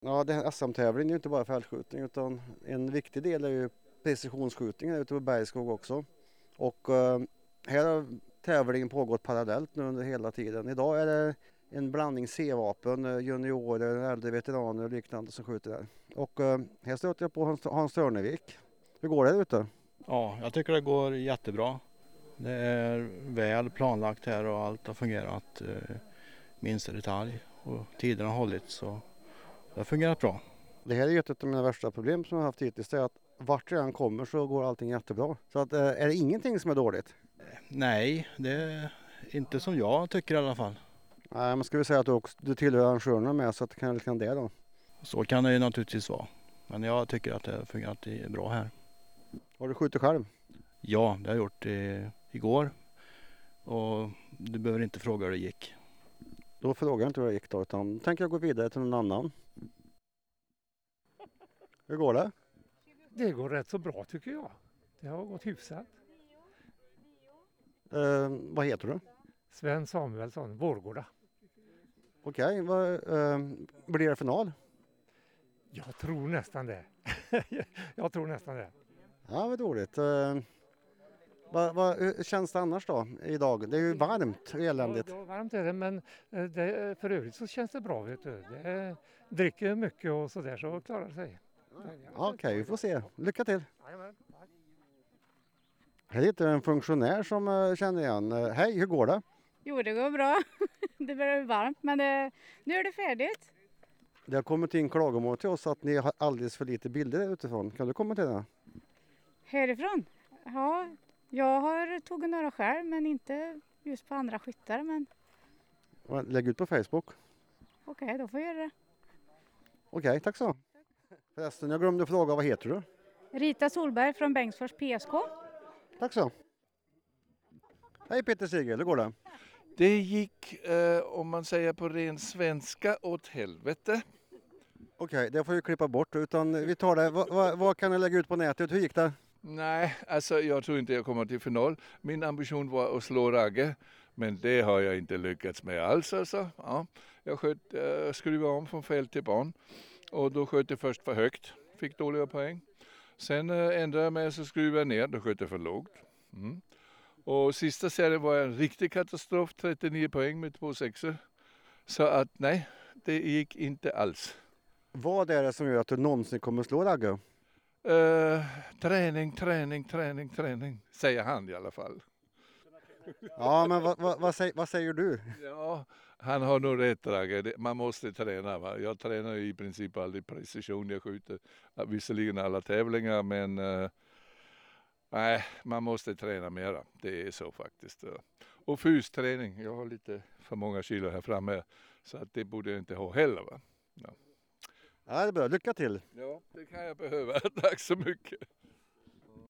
Ja, det här SM-tävlingen är ju inte bara fältskjutning utan en viktig del är ju precisionsskjutningen ute på Bergskog också. Och här har tävlingen pågått parallellt nu under hela tiden. Idag är det en blandning C-vapen, juniorer, äldre veteraner och liknande som skjuter här. Och här stöter jag på Hans Törnevik. Hur går det ute? Ja, jag tycker det går jättebra. Det är väl planlagt här och allt har fungerat minsta detalj och tiden har hållit så det har fungerat bra. Det här är ju ett av mina värsta problem som jag har haft hittills. Det är att vart jag än kommer så går allting jättebra. Så att, är det ingenting som är dåligt? Nej, det är inte som jag tycker i alla fall. Nej, men ska vi säga att du tillhör arrangörerna med så att det kan det då? Så kan det ju naturligtvis vara. Men jag tycker att det har fungerat bra här. Har du skjutit själv? Ja, det har jag gjort igår. Och du behöver inte fråga hur det gick. Då frågar jag inte hur det gick då, utan tänker jag gå vidare till någon annan. Hur går det? Det går rätt så bra tycker jag. Det har gått hyfsat. Vad heter du? Sven Samuelsson, Vårgårda. Okej, blir det final? Jag tror nästan det. Jag tror nästan det. Ja, vad roligt. Hur känns det annars då idag? Det är ju varmt och eländigt. Ja, varmt är det, men för övrigt så känns det bra. Vet du. Det dricker mycket och sådär så klarar det sig. Okej, vi får se. Lycka till! Jajamän, tack. Här sitter en funktionär som känner igen. Hej, hur går det? Jo, det går bra. Det börjar varmt, men nu är det färdigt. Det har kommit in klagomål till oss att ni har alldeles för lite bilder utifrån. Kan du kommentera det? Härifrån? Ja, jag har tagit några själv, men inte just på andra skyttar. Men Lägg ut på Facebook. okej, då får jag göra det. Okej, tack så. Förresten, jag glömde fråga, vad heter du? Rita Solberg från Bengtsfors PSK. Tack så. Hej Peter Sigel, hur går det? Det gick, om man säger på ren svenska, åt helvete. Okej, det får vi klippa bort. Utan vi tar det. Vad kan jag lägga ut på nätet? Hur gick det? Nej, alltså jag tror inte jag kommer till final. Min ambition var att slå Ragge, men det har jag inte lyckats med alls. Alltså. Ja, jag skruvade om från fält till barn och då sköt jag först för högt, fick dåliga poäng. Sen ändrade jag mig så skruvade jag ner, då sköt jag för lågt. Och sista serien var en riktig katastrof, 39 poäng med 2 sexor. Så att nej, det gick inte alls. Vad är det som gör att du någonsin kommer slå Ragge? Träning, säger han i alla fall. Ja, men vad säger du? Ja, han har nog rätt, Ragge. Man måste träna. Va? Jag tränar i princip aldrig precision. Jag skjuter visserligen alla tävlingar, men nej, man måste träna mera. Det är så faktiskt. Och fysträning. Jag har lite för många kilo här framme, så att det borde jag inte ha heller. Va? Ja. Ja, det är bra. Lycka till! Ja, det kan jag behöva. Tack så mycket.